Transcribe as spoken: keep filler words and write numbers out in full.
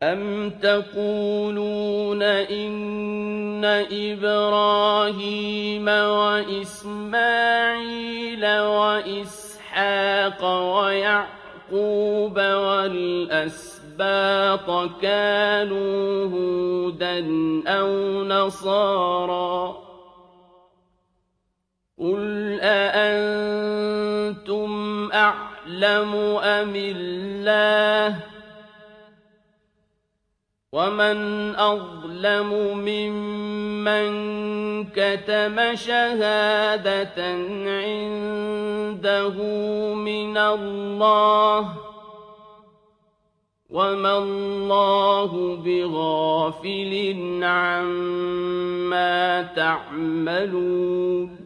أَمْ تَقُولُونَ إِنَّ إِبْرَاهِيمَ وَإِسْمَاعِيلَ وَإِسْحَاقَ وَيَعْقُوبَ وَالْأَسْبَاطَ كَانُوا هُودًا أَوْ نَصَارَىٰ ۗ قُلْ أَأَنتُمْ أَعْلَمُ أَمِ اللَّهُ ۗ وَمَنْ أَظْلَمُ مِمَّن كَتَمَ شَهَادَةً عِندَهُ مِنَ اللَّهِ ۗ وَمَا اللَّهُ بِغَافِلٍ عَمَّا تَعْمَلُونَ